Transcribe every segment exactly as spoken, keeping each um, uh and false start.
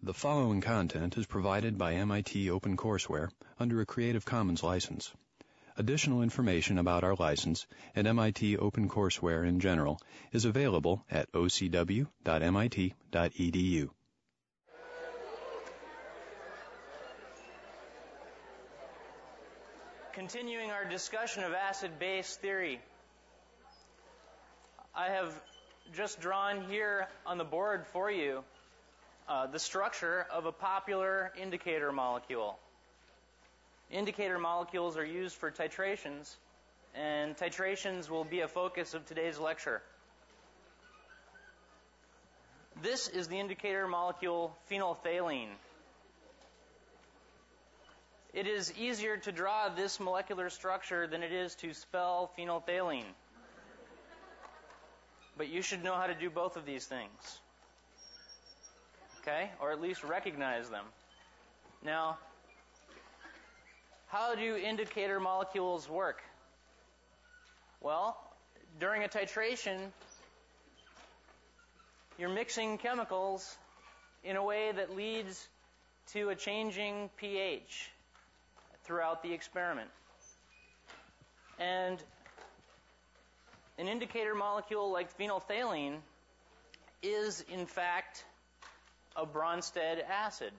The following content is provided by M I T OpenCourseware under a Creative Commons license. Additional information about our license and M I T OpenCourseware in general is available at o c w dot m i t dot e d u. Continuing our discussion of acid-base theory, I have just drawn here on the board for you uh, the structure of a popular indicator molecule. Indicator molecules are used for titrations, and titrations will be a focus of today's lecture. This is the indicator molecule phenolphthalein. It is easier to draw this molecular structure than it is to spell phenolphthalein. But you should know how to do both of these things. Okay? Or at least recognize them. Now, how do indicator molecules work? Well, during a titration, you're mixing chemicals in a way that leads to a changing pH throughout the experiment. And an indicator molecule like phenolphthalein is, in fact, a Bronsted acid.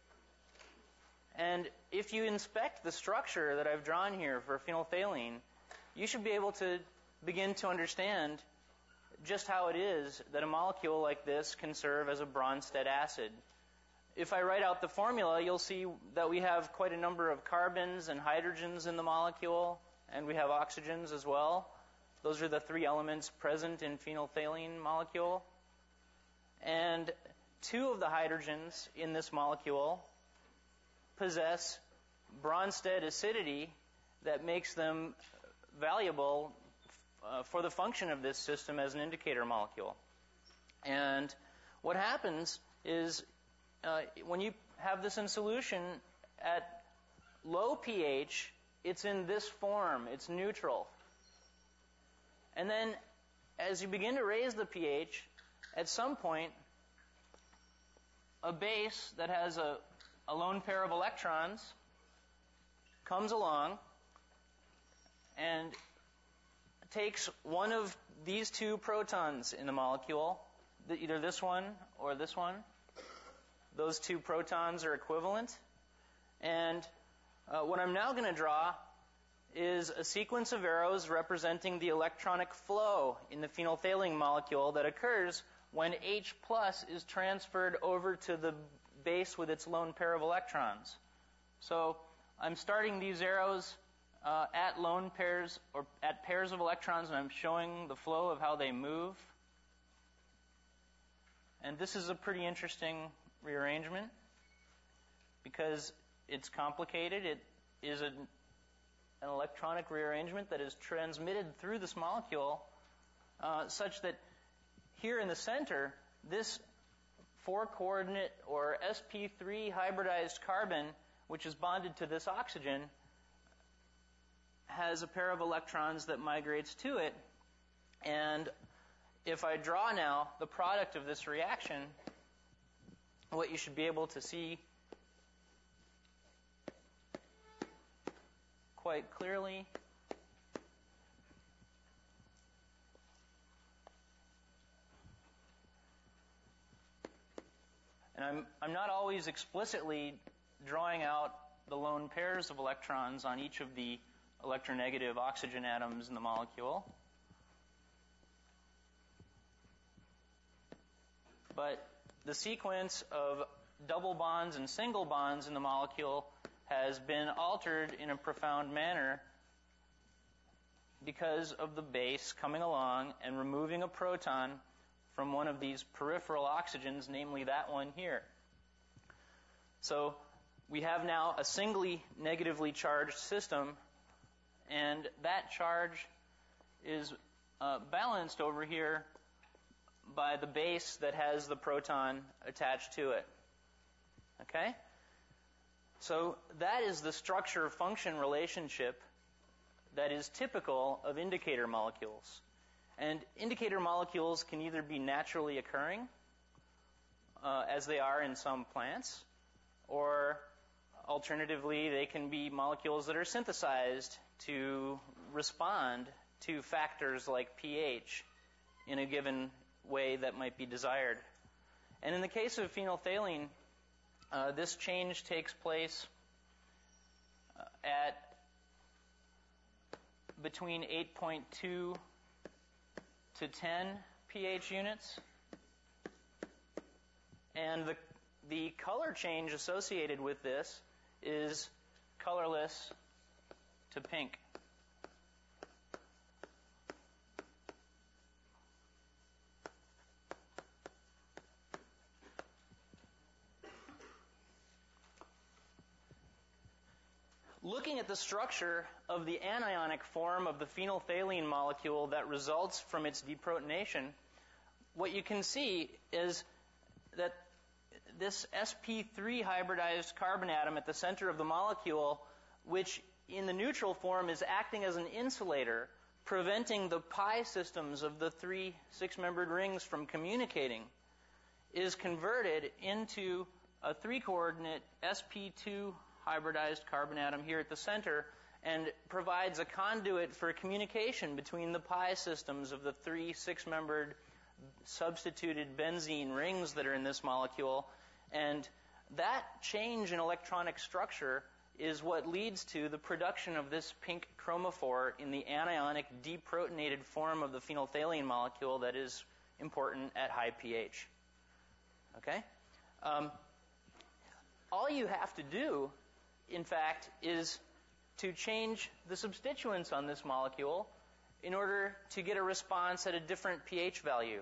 And if you inspect the structure that I've drawn here for phenolphthalein, you should be able to begin to understand just how it is that a molecule like this can serve as a Bronsted acid. If I write out the formula, you'll see that we have quite a number of carbons and hydrogens in the molecule, and we have oxygens as well. Those are the three elements present in phenolphthalein molecule. And two of the hydrogens in this molecule possess Bronsted acidity that makes them valuable uh, for the function of this system as an indicator molecule. And what happens is uh, when you have this in solution at low pH, it's in this form. It's neutral. And then as you begin to raise the pH, at some point, a base that has a, a lone pair of electrons comes along and takes one of these two protons in the molecule, either this one or this one. Those two protons are equivalent. And uh, what I'm now going to draw is a sequence of arrows representing the electronic flow in the phenolphthalein molecule that occurs when H plus is transferred over to the base with its lone pair of electrons. So I'm starting these arrows uh, at lone pairs or at pairs of electrons, and I'm showing the flow of how they move. And this is a pretty interesting rearrangement because it's complicated. It is a, an electronic rearrangement that is transmitted through this molecule uh, such that here in the center, this four-coordinate or S p three hybridized carbon, which is bonded to this oxygen, has a pair of electrons that migrates to it. And if I draw now the product of this reaction, what you should be able to see quite clearly and I'm, I'm not always explicitly drawing out the lone pairs of electrons on each of the electronegative oxygen atoms in the molecule. But the sequence of double bonds and single bonds in the molecule has been altered in a profound manner because of the base coming along and removing a proton from one of these peripheral oxygens, namely that one here. So we have now a singly negatively charged system, and that charge is uh, balanced over here by the base that has the proton attached to it. Okay? So that is the structure-function relationship that is typical of indicator molecules. And indicator molecules can either be naturally occurring uh, as they are in some plants, or alternatively, they can be molecules that are synthesized to respond to factors like pH in a given way that might be desired. And in the case of phenolphthalein, uh, this change takes place uh, at between eight point two to ten pH units. And the, the color change associated with this is colorless to pink. Looking at the structure of the anionic form of the phenolphthalein molecule that results from its deprotonation, what you can see is that this S P three hybridized carbon atom at the center of the molecule, which in the neutral form is acting as an insulator, preventing the pi systems of the three six-membered rings from communicating, is converted into a three-coordinate S P two hybridized carbon atom here at the center, and provides a conduit for communication between the pi systems of the three six-membered substituted benzene rings that are in this molecule. And that change in electronic structure is what leads to the production of this pink chromophore in the anionic deprotonated form of the phenolphthalein molecule that is important at high pH. Okay? Um, all you have to do, in fact, is to change the substituents on this molecule in order to get a response at a different pH value.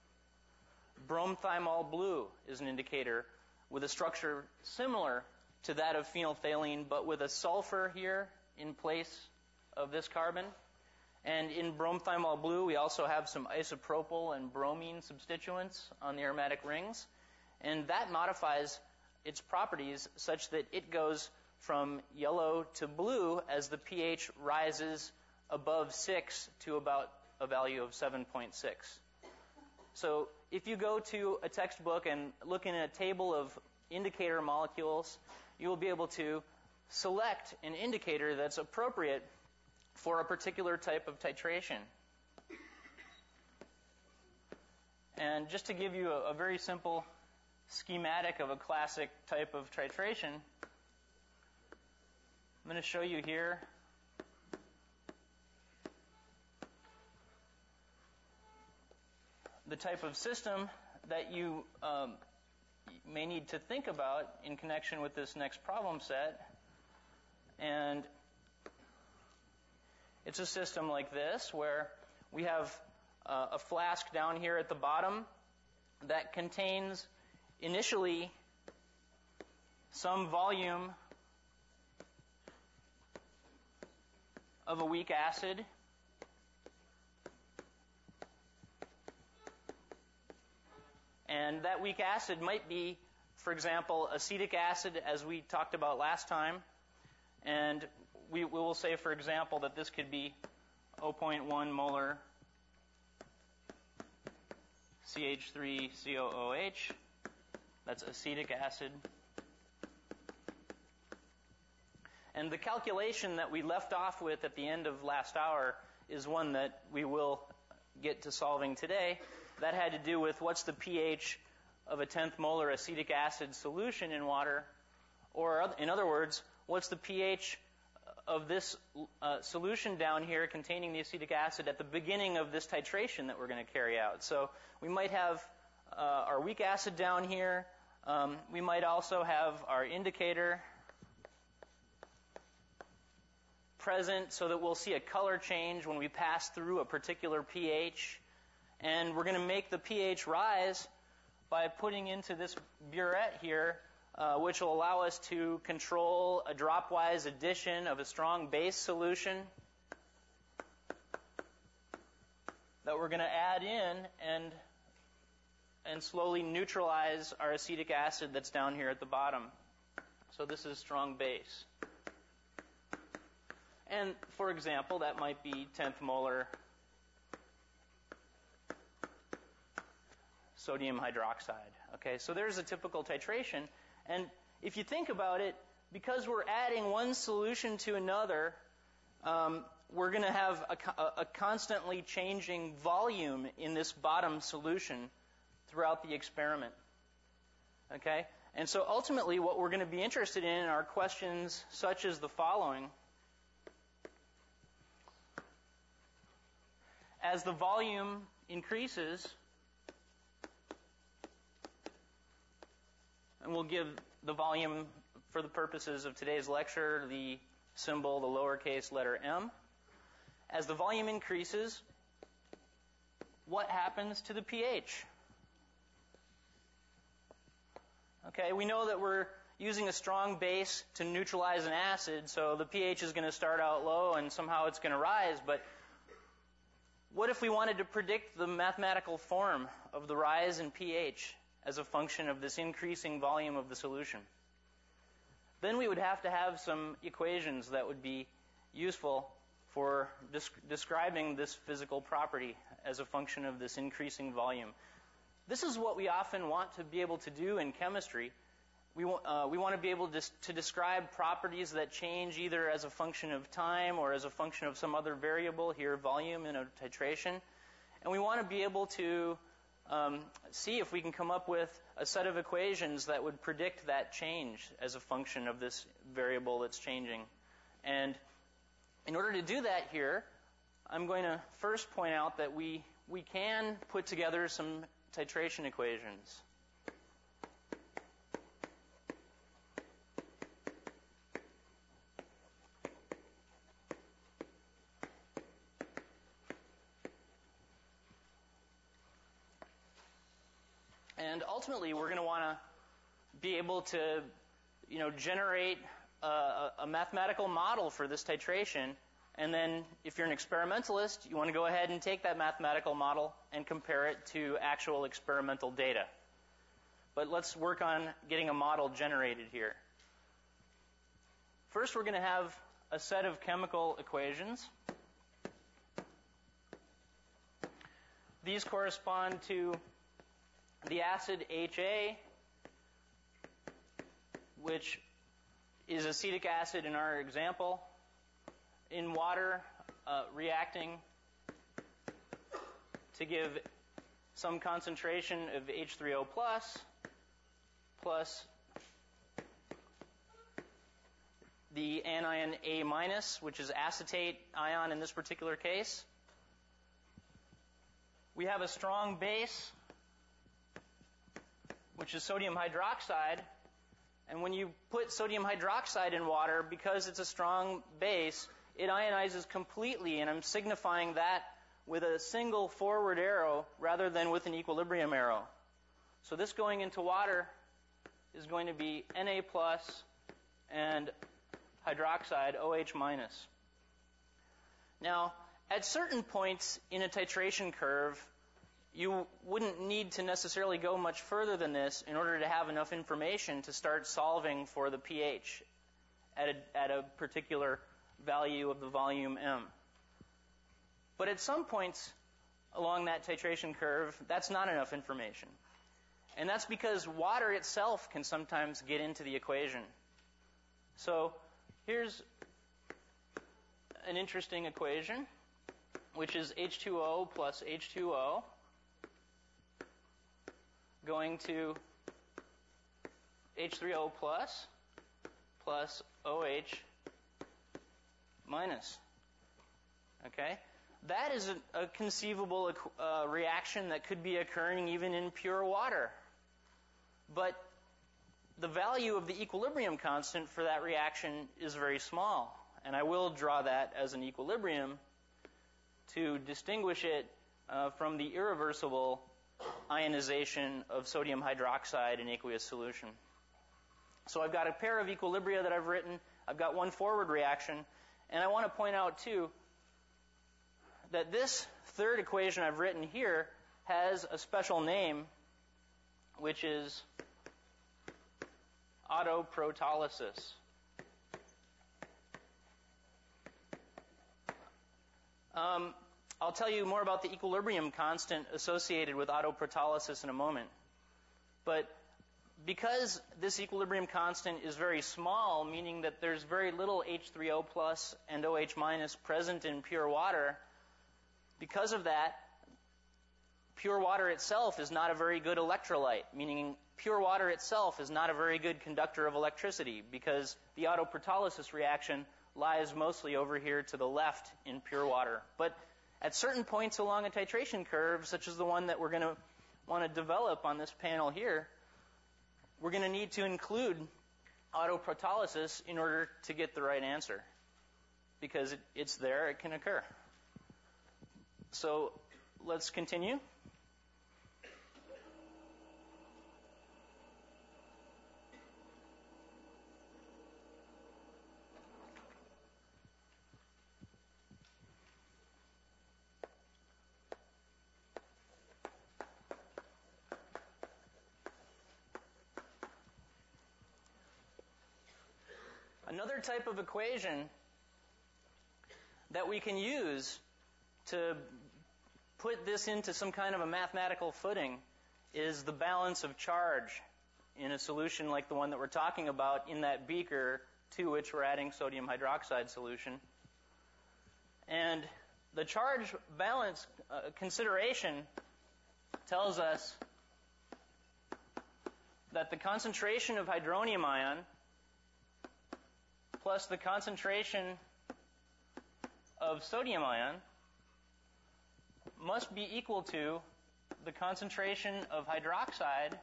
Bromethymol blue is an indicator with a structure similar to that of phenolphthalein, but with a sulfur here in place of this carbon. And in bromethymol blue, we also have some isopropyl and bromine substituents on the aromatic rings. And that modifies its properties such that it goes from yellow to blue as the pH rises above six to about a value of seven point six. So if you go to a textbook and look in a table of indicator molecules, you will be able to select an indicator that's appropriate for a particular type of titration. And just to give you a, a very simple schematic of a classic type of titration, I'm going to show you here the type of system that you um, may need to think about in connection with this next problem set. And it's a system like this, where we have uh, a flask down here at the bottom that contains initially some volume of a weak acid, and that weak acid might be, for example, acetic acid, as we talked about last time. And we, we will say, for example, that this could be zero point one molar C H three C O O H. That's acetic acid. And the calculation that we left off with at the end of last hour is one that we will get to solving today. That had to do with what's the pH of a tenth molar acetic acid solution in water, or in other words, what's the pH of this uh, solution down here containing the acetic acid at the beginning of this titration that we're going to carry out. So we might have uh, our weak acid down here. Um, we might also have our indicator present so that we'll see a color change when we pass through a particular pH. And we're going to make the pH rise by putting into this burette here, uh, which will allow us to control a dropwise addition of a strong base solution that we're going to add in and, and slowly neutralize our acetic acid that's down here at the bottom. So this is strong base. And, for example, that might be tenth molar sodium hydroxide. Okay, so there's a typical titration. And if you think about it, because we're adding one solution to another, um, we're going to have a, a constantly changing volume in this bottom solution throughout the experiment. Okay? And so ultimately what we're going to be interested in are questions such as the following. As the volume increases, and we'll give the volume, for the purposes of today's lecture, the symbol, the lowercase letter m. As the volume increases, what happens to the pH? Okay, we know that we're using a strong base to neutralize an acid, so the pH is going to start out low and somehow it's going to rise, but what if we wanted to predict the mathematical form of the rise in pH as a function of this increasing volume of the solution? Then we would have to have some equations that would be useful for desc- describing this physical property as a function of this increasing volume. This is what we often want to be able to do in chemistry. We, w- uh, we want to be able to, to describe properties that change either as a function of time or as a function of some other variable, here volume in a titration. And we want to be able to um, see if we can come up with a set of equations that would predict that change as a function of this variable that's changing. And in order to do that here, I'm going to first point out that we, we can put together some titration equations. And ultimately, we're going to want to be able to, you know, generate a, a mathematical model for this titration. And then, if you're an experimentalist, you want to go ahead and take that mathematical model and compare it to actual experimental data. But let's work on getting a model generated here. First, we're going to have a set of chemical equations. These correspond to the acid H A, which is acetic acid in our example, in water, uh, reacting to give some concentration of H three O plus, plus the anion A minus, which is acetate ion in this particular case. We have a strong base, which is sodium hydroxide. And when you put sodium hydroxide in water, because it's a strong base, it ionizes completely, and I'm signifying that with a single forward arrow rather than with an equilibrium arrow. So this going into water is going to be Na plus and hydroxide OH minus. Now, at certain points in a titration curve, you wouldn't need to necessarily go much further than this in order to have enough information to start solving for the pH at a, at a particular value of the volume M. But at some points along that titration curve, that's not enough information. And that's because water itself can sometimes get into the equation. So here's an interesting equation, which is H two O plus H two O going to H three O plus plus OH minus. Okay? That is a, a conceivable uh, reaction that could be occurring even in pure water. But the value of the equilibrium constant for that reaction is very small. And I will draw that as an equilibrium to distinguish it uh, from the irreversible ionization of sodium hydroxide in aqueous solution. So I've got a pair of equilibria that I've written. I've got one forward reaction. And I want to point out, too, that this third equation I've written here has a special name, which is autoprotolysis. Um, I'll tell you more about the equilibrium constant associated with autoprotolysis in a moment. But because this equilibrium constant is very small, meaning that there's very little H three O plus and OH minus present in pure water, because of that, pure water itself is not a very good electrolyte, meaning pure water itself is not a very good conductor of electricity because the autoprotolysis reaction lies mostly over here to the left in pure water. But at certain points along a titration curve, such as the one that we're going to want to develop on this panel here, we're going to need to include autoprotolysis in order to get the right answer. Because it, it's there, it can occur. So let's continue. Another type of equation that we can use to put this into some kind of a mathematical footing is the balance of charge in a solution like the one that we're talking about in that beaker to which we're adding sodium hydroxide solution. And the charge balance uh, consideration tells us that the concentration of hydronium ion plus the concentration of sodium ion must be equal to the concentration of hydroxide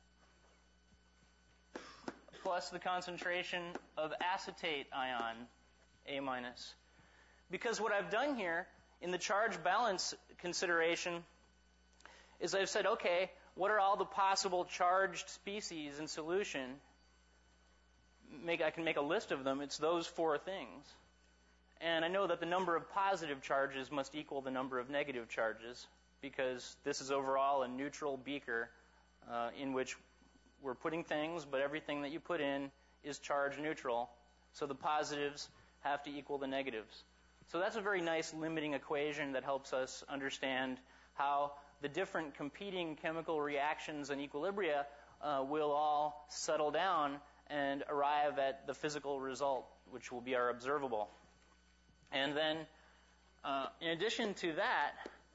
plus the concentration of acetate ion, A minus. Because what I've done here in the charge balance consideration is I've said, okay, what are all the possible charged species in solution? Make, I can make a list of them. It's those four things. And I know that the number of positive charges must equal the number of negative charges because this is overall a neutral beaker uh, in which we're putting things, but everything that you put in is charge neutral. So the positives have to equal the negatives. So that's a very nice limiting equation that helps us understand how the different competing chemical reactions and equilibria uh, will all settle down and arrive at the physical result, which will be our observable. And then, uh, in addition to that,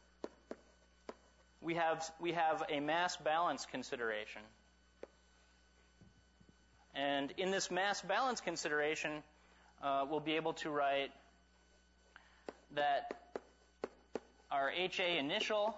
we have we have a mass balance consideration. And in this mass balance consideration, uh, we'll be able to write that our H A initial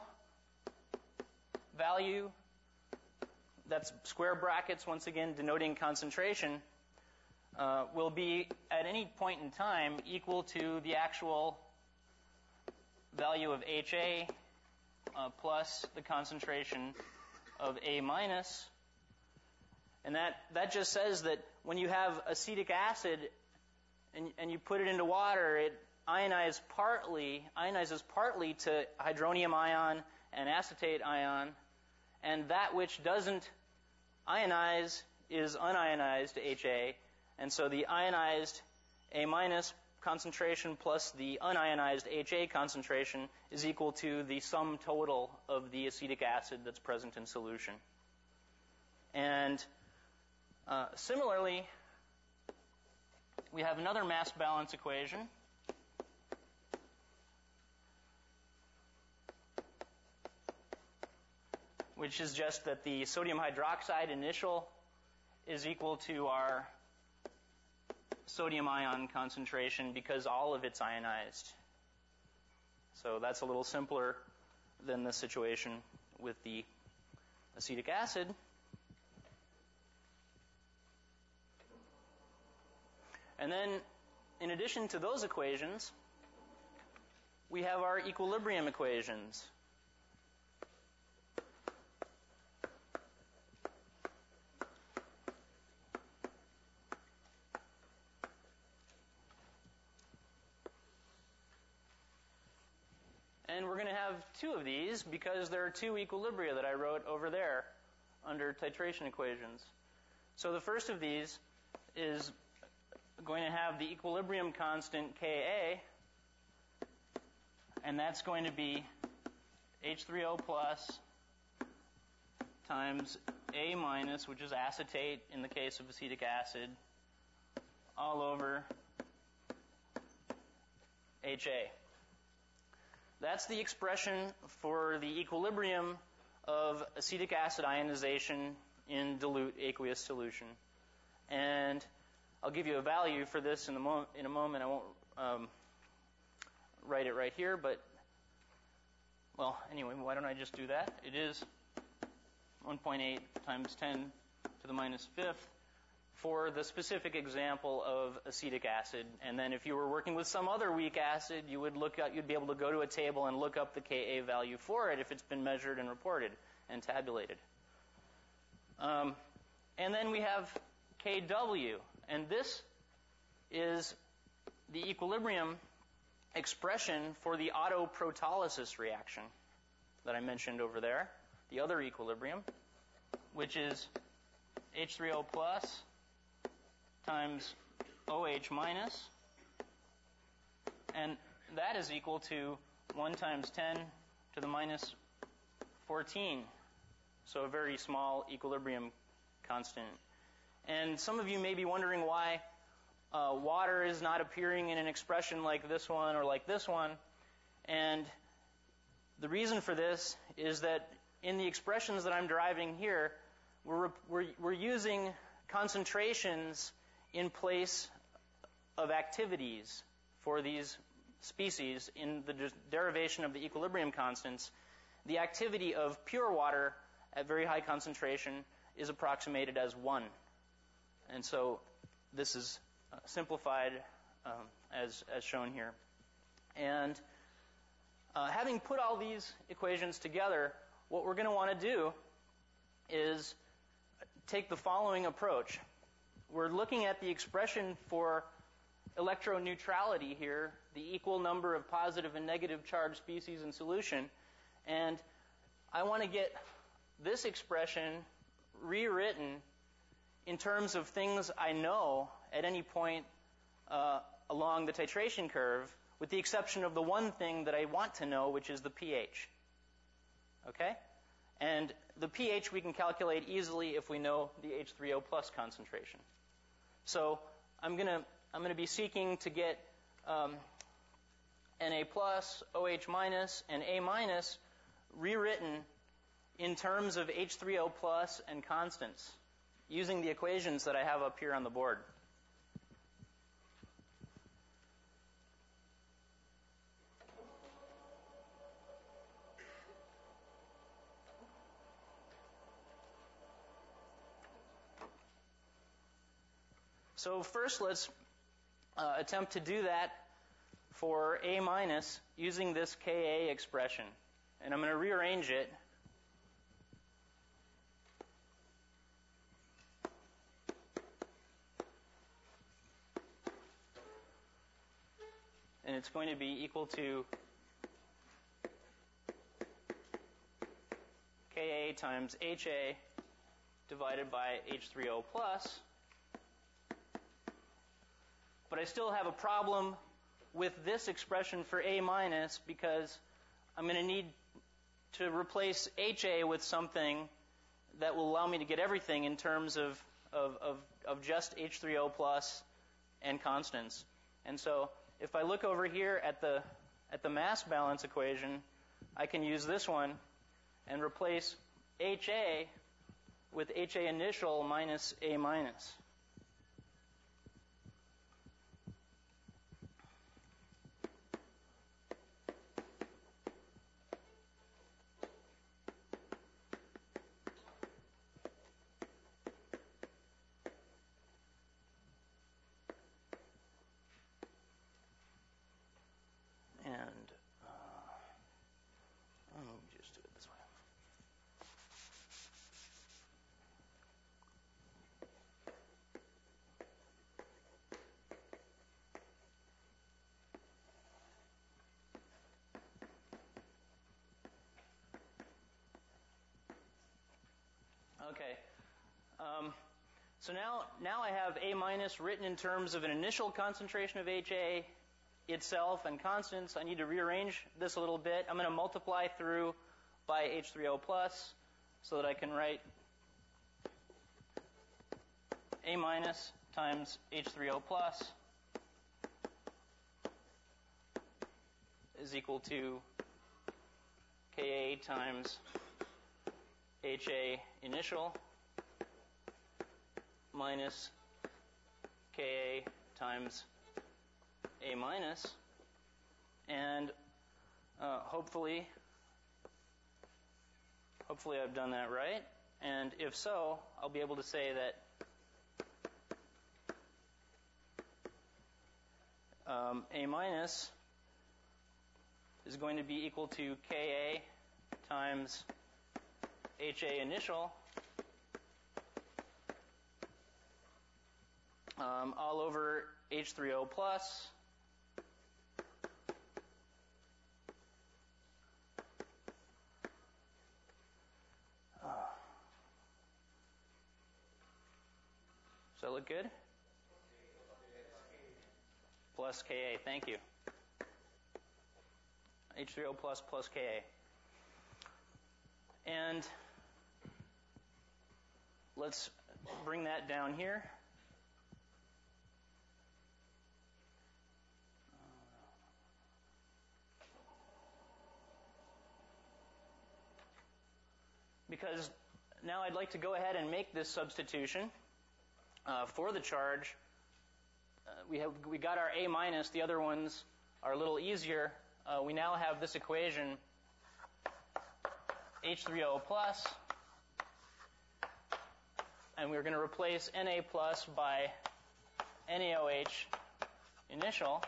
value, that's square brackets, once again, denoting concentration, uh, will be at any point in time equal to the actual value of H A uh, plus the concentration of A minus. And that, that just says that when you have acetic acid and, and you put it into water, it ionizes partly, ionizes partly to hydronium ion and acetate ion, and that which doesn't ionize is unionized H A, and so the ionized A minus concentration plus the unionized H A concentration is equal to the sum total of the acetic acid that's present in solution. And uh, similarly, we have another mass balance equation which is just that the sodium hydroxide initial is equal to our sodium ion concentration because all of it's ionized. So that's a little simpler than the situation with the acetic acid. And then, in addition to those equations, we have our equilibrium equations. And we're going to have two of these because there are two equilibria that I wrote over there under titration equations. So the first of these is going to have the equilibrium constant Ka, and that's going to be H three O plus times A minus, which is acetate in the case of acetic acid, all over H A. That's the expression for the equilibrium of acetic acid ionization in dilute aqueous solution. And I'll give you a value for this in, the mo- in a moment. I won't um, write it right here, but, well, anyway, why don't I just do that? It is one point eight times ten to the minus fifth for the specific example of acetic acid. And then if you were working with some other weak acid, you would look up, you'd be able to go to a table and look up the Ka value for it if it's been measured and reported and tabulated. Um, and then we have Kw, and this is the equilibrium expression for the autoprotolysis reaction that I mentioned over there, the other equilibrium, which is H three O plus times OH minus, and that is equal to one times ten to the minus fourteen, so a very small equilibrium constant. And some of you may be wondering why uh, water is not appearing in an expression like this one or like this one, and the reason for this is that in the expressions that I'm deriving here, we're, we're, we're using concentrations in place of activities for these species in the de- derivation of the equilibrium constants. The activity of pure water at very high concentration is approximated as one. And so this is uh, simplified um, as, as shown here. And uh, having put all these equations together, what we're going to want to do is take the following approach. We're looking at the expression for electroneutrality here, the equal number of positive and negative charged species in solution, and I want to get this expression rewritten in terms of things I know at any point uh, along the titration curve, with the exception of the one thing that I want to know, which is the pH. Okay? And the pH we can calculate easily if we know the H three O plus concentration. So I'm going to I'm going to be seeking to get um, Na plus, OH minus, and A minus rewritten in terms of H three O plus and constants using the equations that I have up here on the board. So first, let's uh, attempt to do that for A minus using this Ka expression. And I'm going to rearrange it. And it's going to be equal to Ka times Ha divided by H three O plus. But I still have a problem with this expression for A minus because I'm going to need to replace Ha with something that will allow me to get everything in terms of, of, of, of just H three O plus and constants. And so if I look over here at the at the mass balance equation, I can use this one and replace Ha with Ha initial minus A minus. Okay. Um, so now, now I have A minus written in terms of an initial concentration of Ha itself and constants. I need to rearrange this a little bit. I'm going to multiply through by H three O plus so that I can write A minus times H three O plus is equal to Ka times Ha initial minus Ka times A minus, and uh, hopefully, hopefully I've done that right, and if so, I'll be able to say that um, A minus is going to be equal to Ka times Ha initial um, all over H three O plus uh, does that look good? Plus Ka, thank you. H three O plus plus Ka. And let's bring that down here. Because now I'd like to go ahead and make this substitution uh, for the charge. Uh, we have we got our A minus. The other ones are a little easier. Uh, we now have this equation H three O plus, and we're going to replace Na plus by NaOH initial,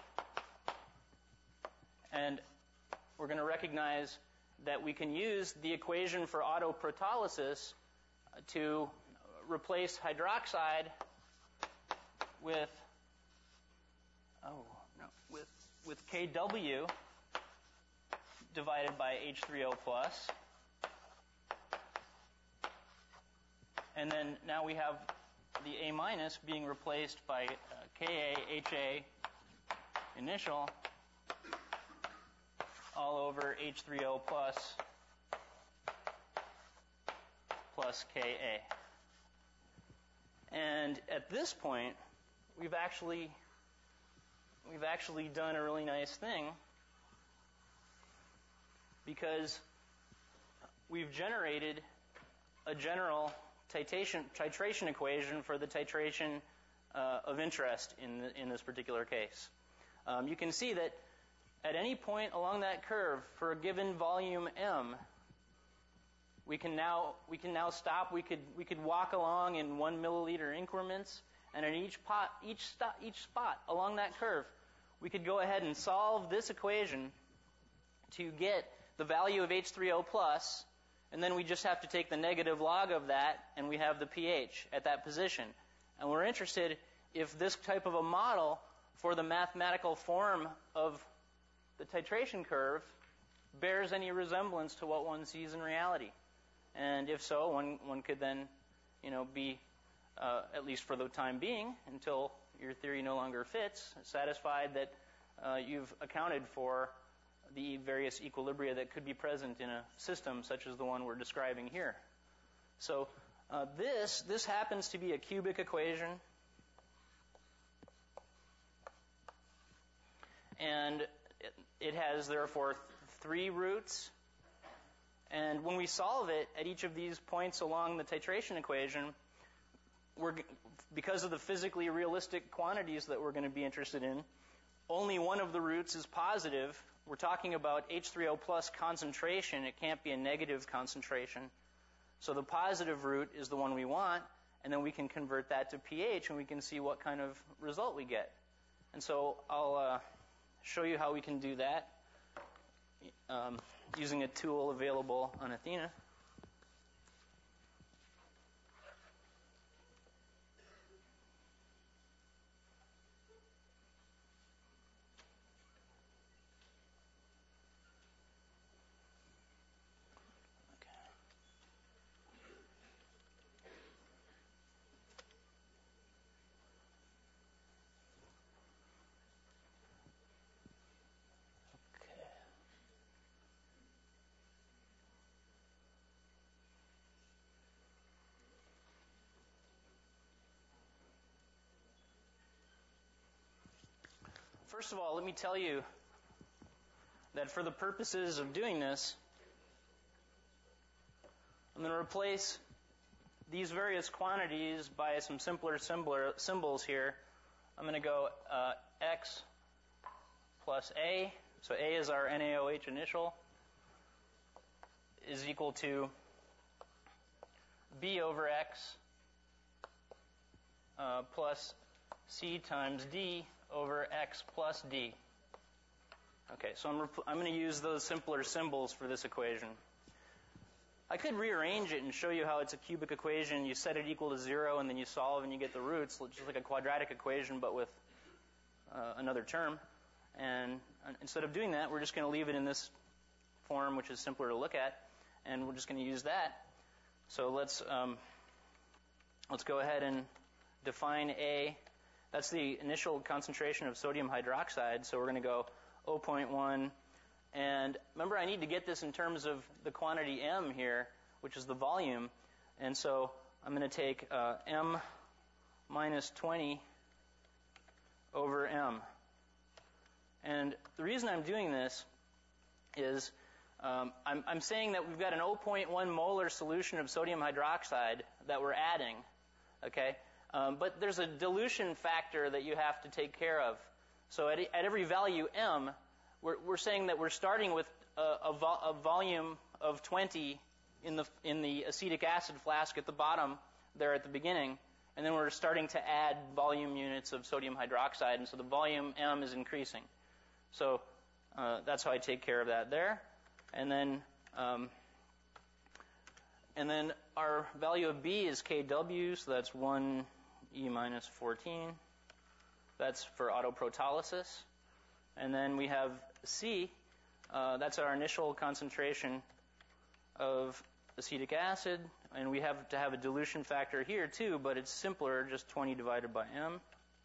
and we're going to recognize that we can use the equation for autoprotolysis to replace hydroxide with oh no with with Kw divided by H three O plus, and then now we have the A minus being replaced by uh, Ka Ha initial all over H three O plus plus Ka. And at this point, we've actually we've actually done a really nice thing, because we've generated a general titration, titration equation for the titration uh, of interest in the, in this particular case. Um, you can see that at any point along that curve for a given volume M, we can now we can now stop. We could we could walk along in one milliliter increments, and at each pot each stop, each spot along that curve, we could go ahead and solve this equation to get the value of H three O plus, and then we just have to take the negative log of that, and we have the pH at that position. And we're interested if this type of a model for the mathematical form of the titration curve bears any resemblance to what one sees in reality. And if so, one one could then, you know, be, uh, at least for the time being, until your theory no longer fits, satisfied that uh, you've accounted for the various equilibria that could be present in a system such as the one we're describing here. So uh, this this happens to be a cubic equation, and it, it has therefore th- three roots. And when we solve it at each of these points along the titration equation, we're, because of the physically realistic quantities that we're going to be interested in, only one of the roots is positive. We're talking about H three O plus concentration. It can't be a negative concentration. So the positive root is the one we want, and then we can convert that to pH, and we can see what kind of result we get. And so I'll uh, show you how we can do that um, using a tool available on Athena. first of all, let me tell you that for the purposes of doing this, I'm going to replace these various quantities by some simpler symbols here. I'm going to go uh, x plus a, so a is our N A O H initial, is equal to b over x uh, plus c times d over x plus d. Okay, so I'm, I'm going to use those simpler symbols for this equation. I could rearrange it and show you how it's a cubic equation. You set it equal to zero, and then you solve, and you get the roots, just like a quadratic equation, but with uh, another term. And uh, instead of doing that, we're just going to leave it in this form, which is simpler to look at, and we're just going to use that. So let's um, let's go ahead and define A. That's the initial concentration of sodium hydroxide. So we're going to go zero point one. And remember, I need to get this in terms of the quantity M here, which is the volume. And so I'm going to take uh, M minus twenty over M. And the reason I'm doing this is um, I'm, I'm saying that we've got an zero point one molar solution of sodium hydroxide that we're adding, okay? Um, but there's a dilution factor that you have to take care of. So at, at every value M, We're, we're saying that we're starting with a, a, vo a volume of twenty in the in the acetic acid flask at the bottom there at the beginning, and then we're starting to add volume units of sodium hydroxide, and so the volume M is increasing. So uh, that's how I take care of that there, and then um, and then our value of B is K W, so that's one E minus fourteen. That's for autoprotolysis. And then we have C, uh, that's our initial concentration of acetic acid, and we have to have a dilution factor here too, but it's simpler, just twenty divided by M.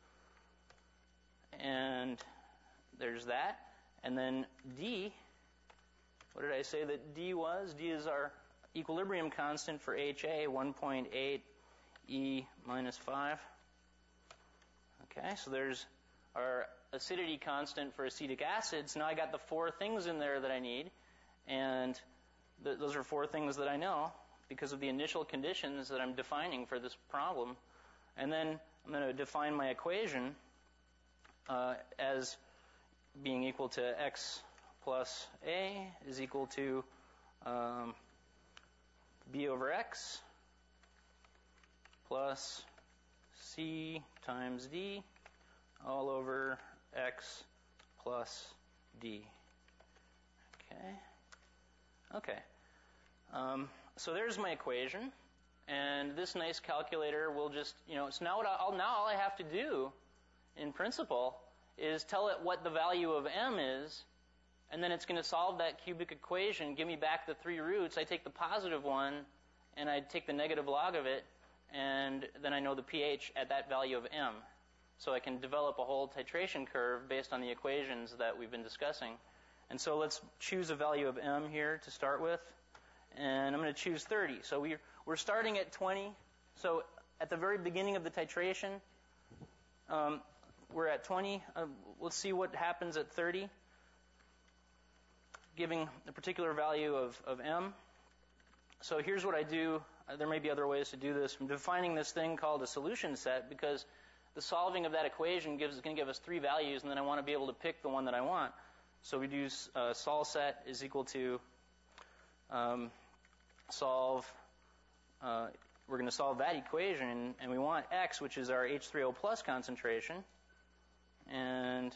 And there's that. And then D, what did I say that D was? D is our equilibrium constant for H A, one point eight E minus five. Okay, so there's our acidity constant for acetic acid. So now I got the four things in there that I need, and th those are four things that I know because of the initial conditions that I'm defining for this problem. And then I'm going to define my equation uh, as being equal to x plus a is equal to um, b over x plus c times d all over x plus d. Okay. Okay. Um, so there's my equation, and this nice calculator will just, you know, so now what I'll, now all I have to do, in principle, is tell it what the value of M is, and then it's going to solve that cubic equation, give me back the three roots. I take the positive one, and I take the negative log of it, and then I know the pH at that value of M. So I can develop a whole titration curve based on the equations that we've been discussing. And so let's choose a value of M here to start with. And I'm going to choose thirty. So we're, we're starting at twenty. So at the very beginning of the titration, um, we're at twenty. Uh, let's see what happens at thirty, giving a particular value of, of M. So here's what I do. Uh, there may be other ways to do this. I'm defining this thing called a solution set because the solving of that equation gives, is going to give us three values, and then I want to be able to pick the one that I want. So we do uh, sol set is equal to um, solve, uh, we're going to solve that equation, and we want X, which is our H three O plus concentration, and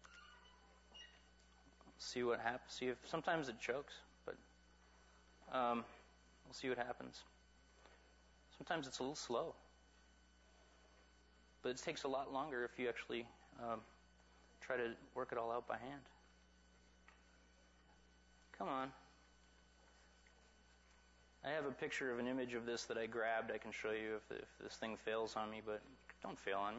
see what happens. See if sometimes it chokes, but um, we'll see what happens. Sometimes it's a little slow. But it takes a lot longer if you actually um, try to work it all out by hand. Come on. I have a picture of an image of this that I grabbed. I can show you if, if this thing fails on me, but don't fail on me.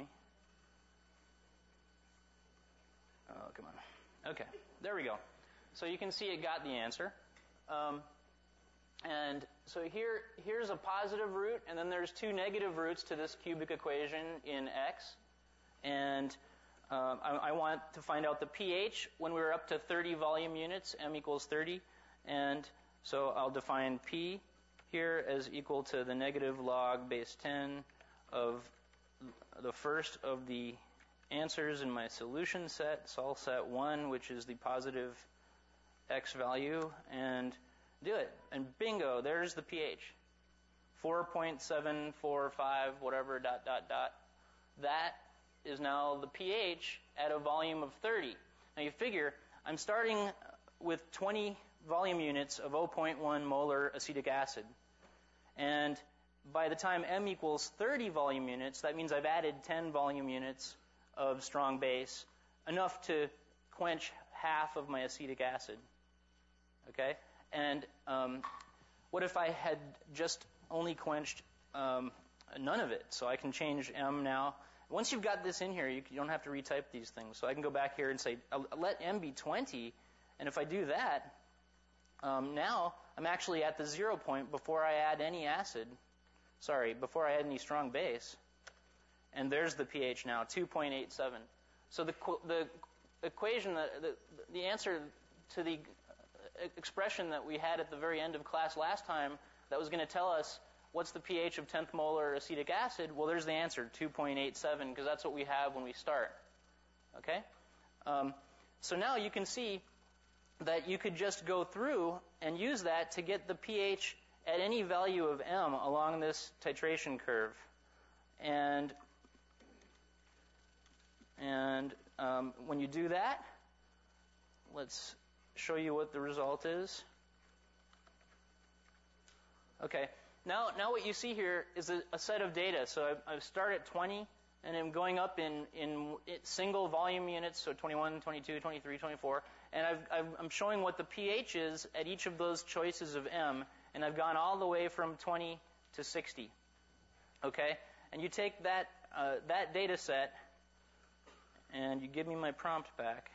Oh, come on. Okay, there we go. So you can see it got the answer. Um, And so here, here's a positive root, and then there's two negative roots to this cubic equation in X. And um, I, I want to find out the pH when we're up to thirty volume units, m equals thirty. And so I'll define P here as equal to the negative log base ten of the first of the answers in my solution set, sol set one, which is the positive X value, and do it. And bingo, there's the pH. four point seven four five, whatever, dot, dot, dot. That is now the pH at a volume of thirty. Now you figure, I'm starting with twenty volume units of zero point one molar acetic acid. And by the time m equals thirty volume units, that means I've added ten volume units of strong base, enough to quench half of my acetic acid. Okay? And um, what if I had just only quenched um, none of it? So I can change m now. Once you've got this in here, you, you don't have to retype these things. So I can go back here and say, I'll let m be twenty, and if I do that, um, now I'm actually at the zero point before I add any acid. Sorry, before I add any strong base. And there's the pH now, two point eight seven. So the the equation, the, the, the answer to the expression that we had at the very end of class last time that was going to tell us what's the pH of tenth molar acetic acid, well, there's the answer, two point eight seven, because that's what we have when we start. Okay? Um, so now you can see that you could just go through and use that to get the pH at any value of m along this titration curve. And and um, when you do that, let's show you what the result is. Okay, now now what you see here is a, a set of data. So I, I start at twenty, and I'm going up in, in single volume units, so twenty-one, twenty-two, twenty-three, twenty-four, and I've, I've, I'm showing what the pH is at each of those choices of m, and I've gone all the way from twenty to sixty. Okay, and you take that uh, that data set, and you give me my prompt back.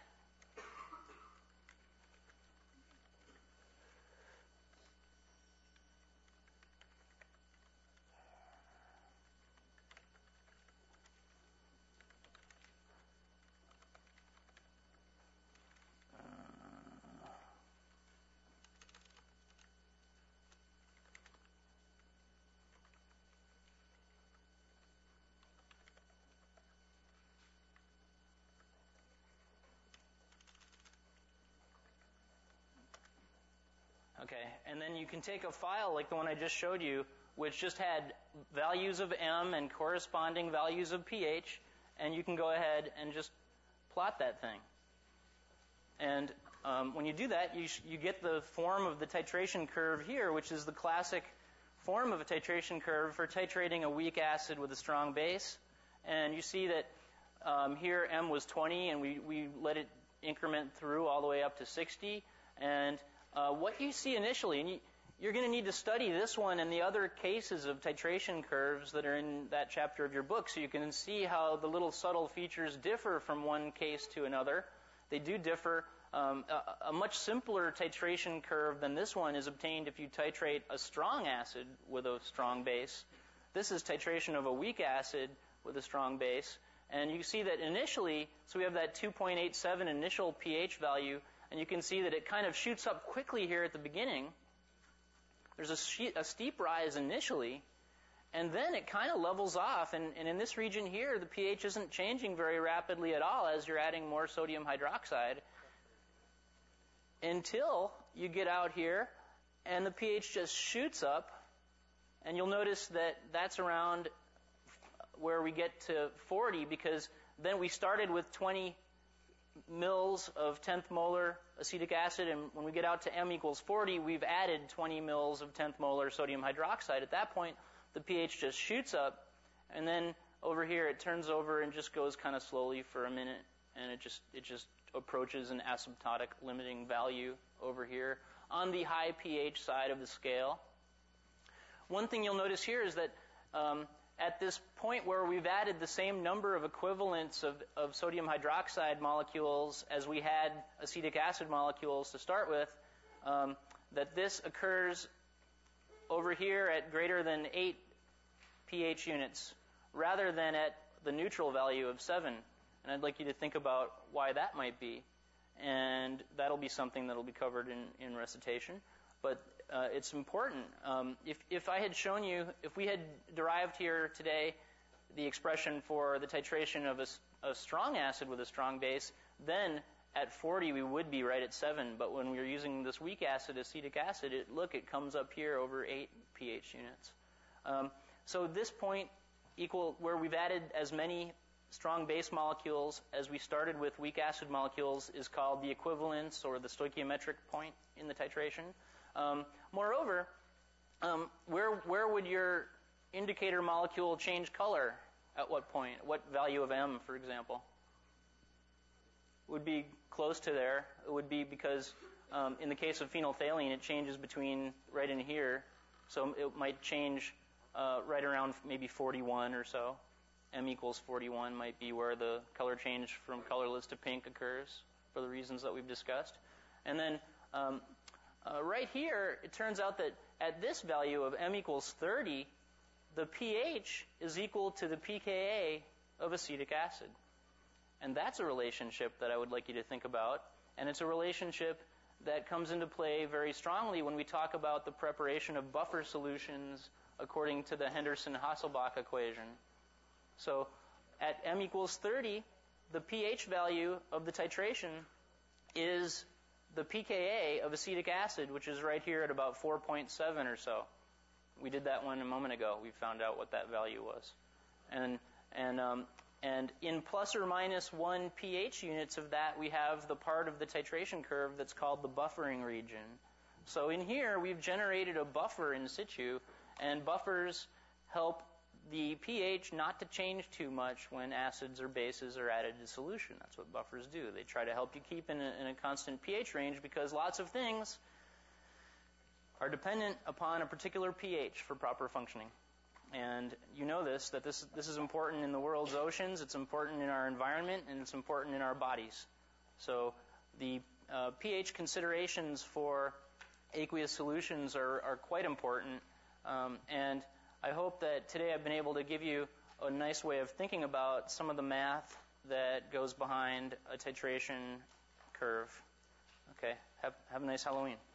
Okay, and then you can take a file like the one I just showed you, which just had values of m and corresponding values of pH, and you can go ahead and just plot that thing. And um, when you do that, you, sh- you get the form of the titration curve here, which is the classic form of a titration curve for titrating a weak acid with a strong base. And you see that um, here m was twenty, and we, we let it increment through all the way up to sixty. And Uh, what you see initially, and you, you're going to need to study this one and the other cases of titration curves that are in that chapter of your book so you can see how the little subtle features differ from one case to another. They do differ. Um, a, a much simpler titration curve than this one is obtained if you titrate a strong acid with a strong base. This is titration of a weak acid with a strong base. And you see that initially, so we have that two point eight seven initial pH value, and you can see that it kind of shoots up quickly here at the beginning. There's a, she- a steep rise initially, and then it kind of levels off. And, and in this region here, the pH isn't changing very rapidly at all as you're adding more sodium hydroxide until you get out here, and the pH just shoots up. And you'll notice that that's around where we get to forty, because then we started with twenty mils of tenth molar acetic acid, and when we get out to m equals forty, we've added twenty mils of tenth molar sodium hydroxide. At that point, the pH just shoots up, and then over here it turns over and just goes kind of slowly for a minute, and it just it just approaches an asymptotic limiting value over here on the high pH side of the scale. One thing you'll notice here is that um, at this point where we've added the same number of equivalents of, of sodium hydroxide molecules as we had acetic acid molecules to start with, um, that this occurs over here at greater than eight pH units rather than at the neutral value of seven. And I'd like you to think about why that might be. And that'll be something that'll be covered in, in recitation. But uh, it's important. Um, if, if I had shown you, if we had derived here today the expression for the titration of a, a strong acid with a strong base, then at forty we would be right at seven. But when we're using this weak acid, acetic acid, it, look, it comes up here over eight pH units. Um, so this point equal where we've added as many strong base molecules as we started with weak acid molecules is called the equivalence or the stoichiometric point in the titration. Um, moreover, um, where where would your indicator molecule change color at what point? What value of M, for example? Would be close to there. It would be because um, in the case of phenolphthalein, it changes between right in here. So it might change uh, right around maybe forty-one or so. M equals forty-one might be where the color change from colorless to pink occurs for the reasons that we've discussed. And then um, uh, right here, it turns out that at this value of M equals thirty, the pH is equal to the pKa of acetic acid. And that's a relationship that I would like you to think about. And it's a relationship that comes into play very strongly when we talk about the preparation of buffer solutions according to the Henderson-Hasselbalch equation. So at M equals thirty, the pH value of the titration is the pKa of acetic acid, which is right here at about four point seven or so. We did that one a moment ago. We found out what that value was. And and um, and in plus or minus one pH units of that, we have the part of the titration curve that's called the buffering region. So in here, we've generated a buffer in situ, and buffers help the pH not to change too much when acids or bases are added to solution. That's what buffers do. They try to help you keep in a, in a constant pH range because lots of things are dependent upon a particular pH for proper functioning. And you know this, that this, this is important in the world's oceans, it's important in our environment, and it's important in our bodies. So the uh, pH considerations for aqueous solutions are, are quite important. Um, and I hope that today I've been able to give you a nice way of thinking about some of the math that goes behind a titration curve. Okay, have, have a nice Halloween.